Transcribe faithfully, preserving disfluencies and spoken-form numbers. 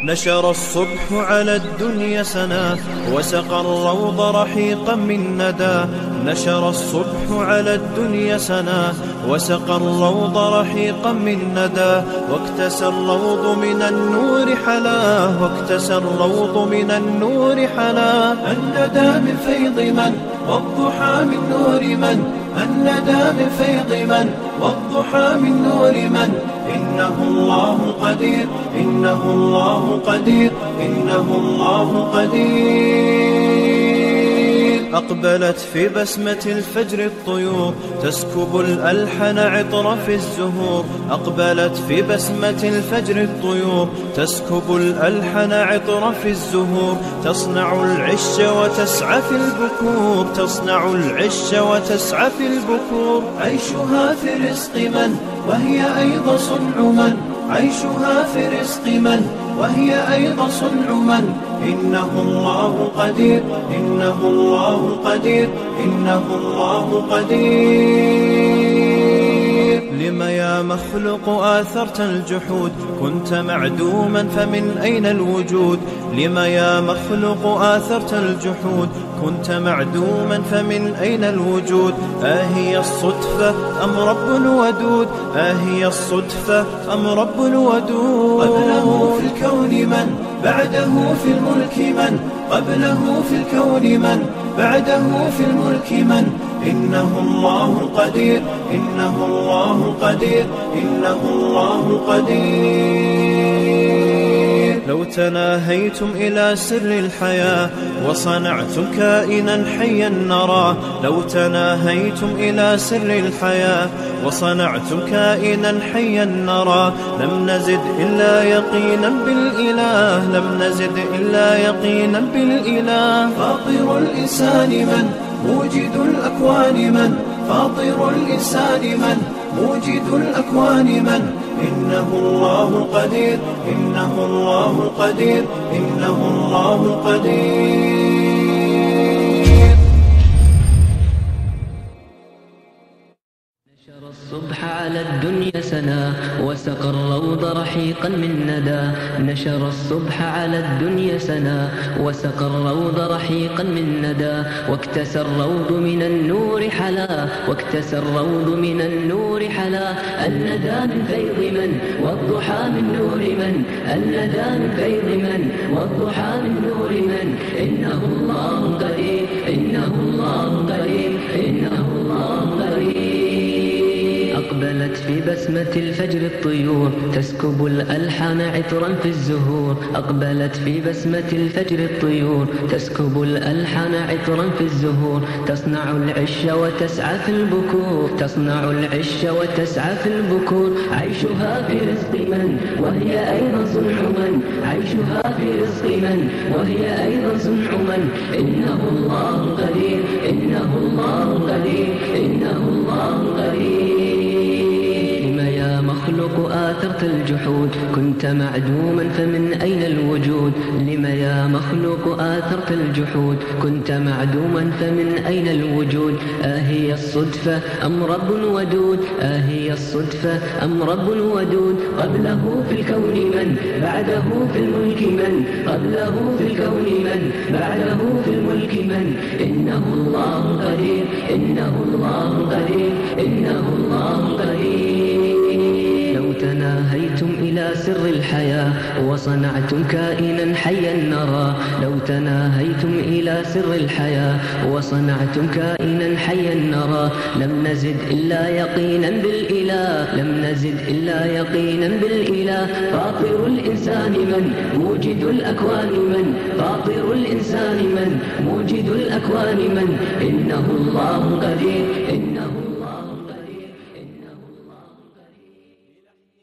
نشر الصبح على الدنيا سنا وسقى الروض رحيقا من ندى. نشر الصبح على الدنيا سنا وسقى الروض رحيقا من ندى. واكتسى الروض من النور حلاه واكتسى الروض من النور حلاه. الندى من فيض من والضحى من نور من. الندى من فيض من والضحى من نور من. إنه الله قدير إنه الله قدير إنه الله قدير. أقبلت في بسمة الفجر الطيور تسكب الألحن عطر في الزهور. أقبلت في بسمة الفجر الطيور تسكب الألحن عطر في الزهور. تصنع العش وتسعى في البكور تصنع العش وتسعى في البكور. عيشها في رزق من وهي أيضا صنع من. عيشها في رزق من وهي أيضا صنع من. إنه الله قدير إنه الله قدير إنه الله قدير. لم يا مخلوق آثرت الجحود كنت معدوما فمن أين الوجود. لم يا مخلوق آثرت الجحود كنت معدوما فمن أين الوجود. آهي الصدفة أم رب ودود آهي الصدفة أم رب ودود. قبله في الكون من بعده في الملك من. قبله في الكون من بعده في الملك من. إنه الله قدير إنه الله قدير إنه الله قدير. لو تناهيتم إلى سر الحياة وصنعتم كائنا حيا نراه. لو تناهيتم إلى سر الحياة وصنعتم كائنا حيا نراه. لم نزد إلا يقينا بالإله لم نزد إلا يقينا بالإله. فاطر الإنسان من موجد الأكوان من. فاطر الإنسان من موجد الأكوان من. إنه الله قدير إنه الله قدير إنه الله قدير. نشر الصبح على الدنيا سنا وسقى الروض رحيقا من ندى. نشر الصبح على الدنيا سنا وسقى الروض رحيقا من ندى. واكتسى الروض من النور حلا واكتسى الروض من النور حلا. الندى من فيض من والضحى من نور من. الندى من فيض من والضحى من نور من. إنه الله قدير إنه الله قدير إنه الله قدير. أقبلت في بسمة الفجر الطيور تسكب الألحان عطرا في الزهور. أقبلت في بسمة الفجر الطيور تسكب الألحان عطرا في الزهور. تصنع العش وتسعى في البكور تصنع العش وتسعى في البكور. عيشها في رزق من وهي أيضا صنع من. عيشها في رزق من وهي أيضا صنع من. إنه الله قدير إنه الله قدير إنه الله قدير. يا مخلوق آثرت الجحود كنت معدوما فمن أين الوجود. لم يا مخلوق آثرت الجحود كنت معدوما فمن أين الوجود. آهي الصدفة أم رب ودود آهي الصدفة أم رب ودود. قبله في الكون من بعده في الملك من. قبله في الكون من بعده في الملك من. إنه الله قدير إنه الله قدير إنه الله قدير. لو تناهيتم إلى سر الحياة وصنعتم كائنا حيا نرى. لو تناهيتم إلى سر الحياة وصنعتم كائنا حيا نرى. لم نزد إلا يقينا بالإله لم نزد إلا يقينا بالإله. فاطر الإنسان من موجد الأكوان من. فاطر الإنسان من موجد الأكوان من. إنه الله قدير